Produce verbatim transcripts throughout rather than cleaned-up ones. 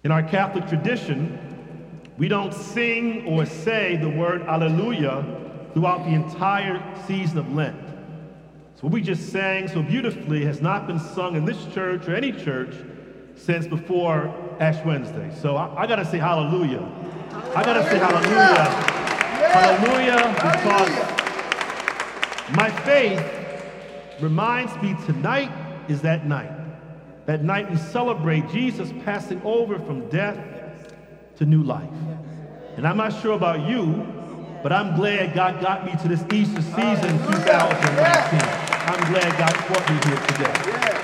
In our Catholic tradition, we don't sing or say the word Alleluia throughout the entire season of Lent. So what we just sang so beautifully has not been sung in this church or any church since before Ash Wednesday. So I, I gotta say hallelujah. I gotta say hallelujah. Hallelujah, because my faith reminds me tonight is that night. That night we celebrate Jesus passing over from death to new life. And I'm not sure about you, but I'm glad God got me to this Easter season in two thousand nineteen. I'm glad God brought me here today.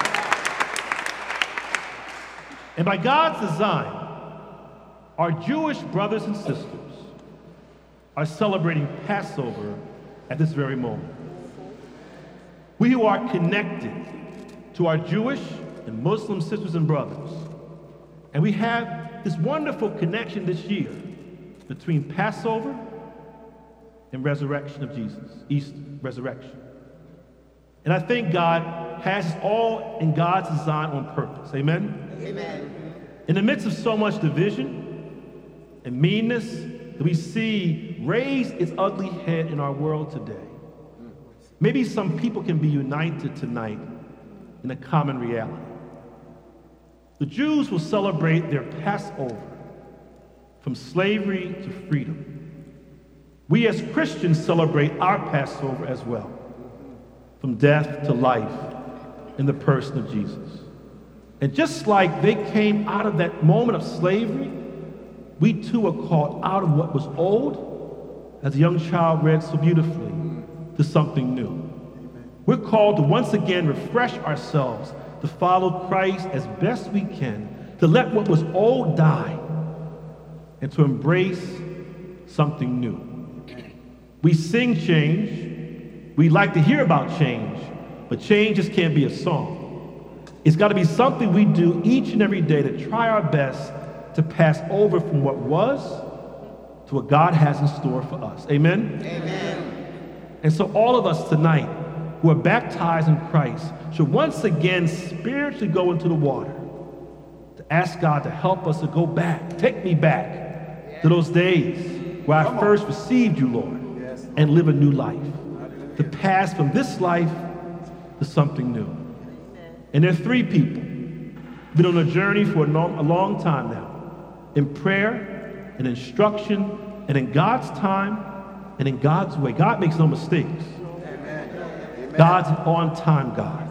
And by God's design, our Jewish brothers and sisters are celebrating Passover at this very moment. We who are connected to our Jewish and Muslim sisters and brothers, and we have this wonderful connection this year between Passover and resurrection of Jesus, Easter, resurrection. And I think God has it all in God's design on purpose. Amen? Amen. In the midst of so much division and meanness that we see raise its ugly head in our world today, maybe some people can be united tonight in a common reality. The Jews will celebrate their Passover from slavery to freedom. We as Christians celebrate our Passover as well, from death to life in the person of Jesus. And just like they came out of that moment of slavery, we too are called out of what was old, as a young child read so beautifully, to something new. We're called to once again refresh ourselves, to follow Christ as best we can, to let what was old die, and to embrace something new. We sing change. We like to hear about change, but change just can't be a song. It's got to be something we do each and every day to try our best to pass over from what was to what God has in store for us. Amen? Amen. And so all of us tonight who are baptized in Christ should once again spiritually go into the water to ask God to help us to go back, take me back to those days where I first received you, Lord, and live a new life, to pass from this life to something new. And there are three people who've been on a journey for a long, a long time now, in prayer, in instruction, and in God's time, and in God's way. God makes no mistakes. Amen. God's an on-time God.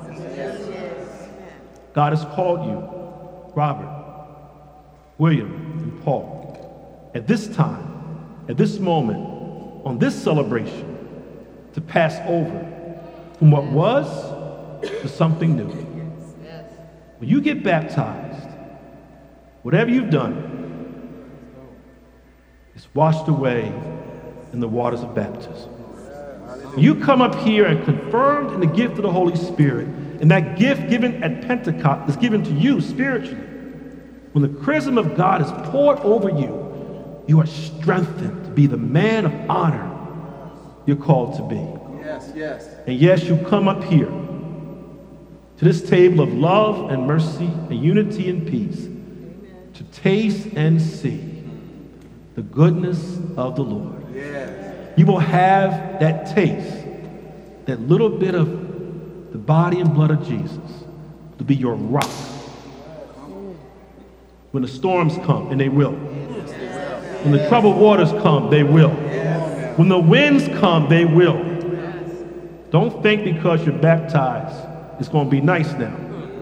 God has called you, Robert, William, and Paul, at this time, at this moment, on this celebration, to pass over from what was to something new. When you get baptized, whatever you've done is washed away in the waters of baptism. When you come up here and confirmed in the gift of the Holy Spirit, and that gift given at Pentecost is given to you spiritually, when the chrism of God is poured over you, you are strengthened to be the man of honor you're called to be. Yes, yes. And yes, you come up here to this table of love and mercy and unity and peace, Amen, to taste and see the goodness of the Lord. Yes. You will have that taste, that little bit of the body and blood of Jesus to be your rock. When the storms come, and they will. When the troubled waters come, they will. When the winds come, they will. Don't think because you're baptized, it's going to be nice now.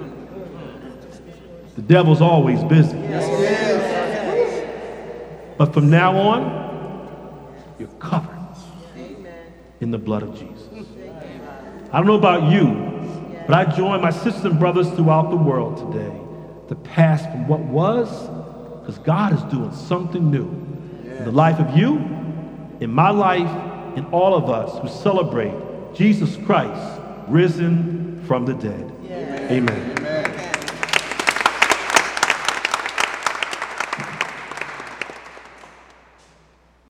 The devil's always busy. But from now on, you're covered in the blood of Jesus. I don't know about you, but I join my sisters and brothers throughout the world today to pass from what was, because God is doing something new in the life of you, in my life, in all of us who celebrate Jesus Christ risen from the dead. Amen.